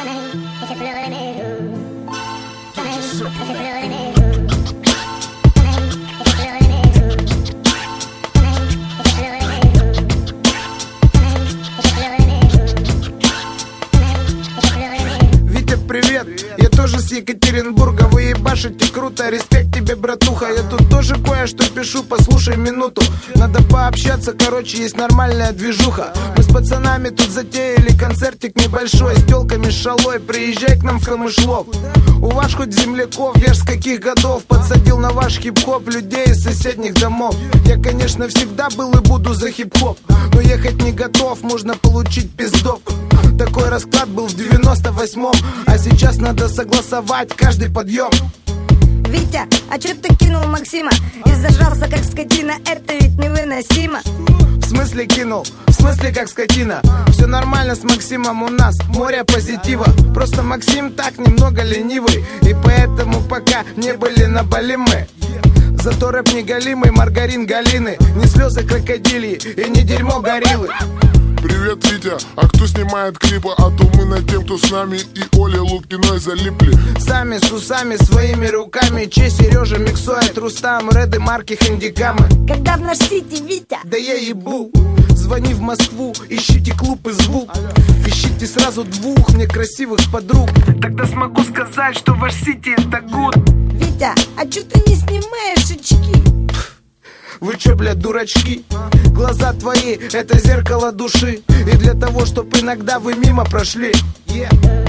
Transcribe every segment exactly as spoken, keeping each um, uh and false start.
Витя, привет, я тоже с Екатеринбурга. Вы ебашите круто, респект тебе, братуха. Я тут тоже кое-что пишу, послушай минуту. Надо пообщаться, короче, есть нормальная движуха. Мы с пацанами тут затеяли концертик небольшой. С тёлками шалой, приезжай к нам в Камышлов. У вас хоть земляков, я ж с каких годов подсадил на ваш хип-хоп людей из соседних домов. Я, конечно, всегда был и буду за хип-хоп, но ехать не готов, можно получить пиздов. Такой расклад был в девяносто восьмом, а сейчас надо согласовать каждый подъем. Витя, а чё ты кинул Максима и зажрался как скотина? Это ведь невыносимо. В смысле кинул? В смысле как скотина? Все нормально с Максимом, у нас море позитива. Просто Максим так немного ленивый, и поэтому пока не были на Бали мы. Зато рэп не галимый, маргарин галины, не слезы крокодилии и не дерьмо гориллы. Привет, Витя, а кто снимает клипы? А то мы над тем, кто с нами и Олей Лукиной залипли. Сами с усами, своими руками. Че Сережа миксует, Рустам, Реды, Марки, Хэндикамы. Когда в наш сити, Витя? Да я ебу. Звони в Москву, ищите клуб и звук. Ищите сразу двух мне красивых подруг. Тогда смогу сказать, что ваш сити это гуд. Витя, а чё ты не снимаешь очки? Вы чё, блядь, дурачки? Глаза твои — это зеркало души. И для того, чтоб иногда вы мимо прошли. Yeah.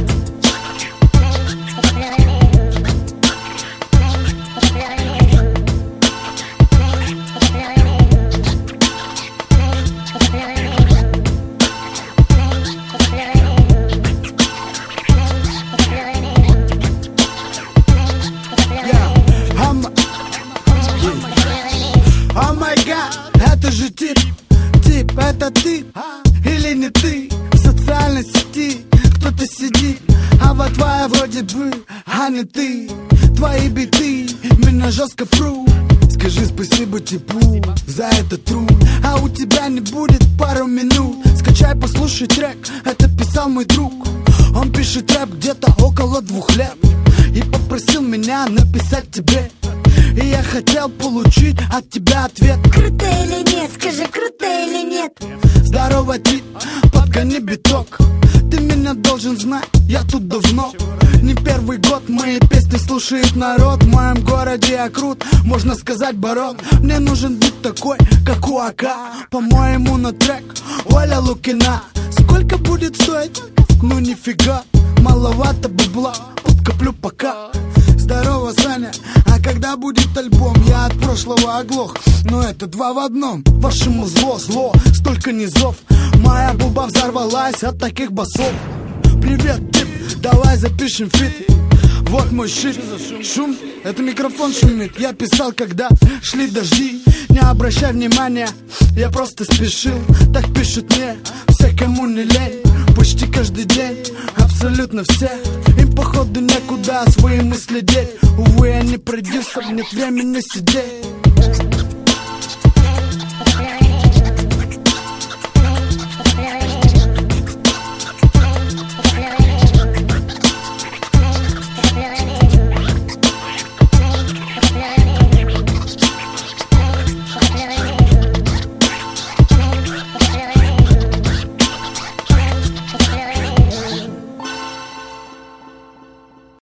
О май гад, это же тип, тип, это ты или не ты? В социальной сети кто-то сидит, а вот твоя вроде бы, а не ты. Твои биты меня жестко фру. Скажи спасибо типу за этот труд, а у тебя не будет пару минут. Скачай, послушай трек, это писал мой друг. Он пишет рэп где-то около двух лет и попросил меня написать тебе. И я хотел получить от тебя ответ. Круто или нет? Скажи, круто или нет? Здорово, тип, подкони биток. Ты меня должен знать, я тут давно. Не первый год мои песни слушает народ. В моем городе я крут, можно сказать барон. Мне нужен бит такой, как у АК. По-моему, на трек Оля Лукина. Сколько будет стоить? Ну нифига, маловато бабла, подкоплю пока. Здорово, Саня, а когда будет альбом? Я от прошлого оглох, но это два в одном. Вашему зло, зло, столько низов. Моя буба взорвалась от таких басов. Привет, тип, давай запишем фит. Вот мой щит. Шум, это микрофон шумит. Я писал, когда шли дожди. Не обращай внимания, я просто спешил. Так пишут мне все, кому не лень. Почти каждый день, абсолютно все. Им походу некуда свои мысли деть. Увы, я не продюсер, нет времени сидеть.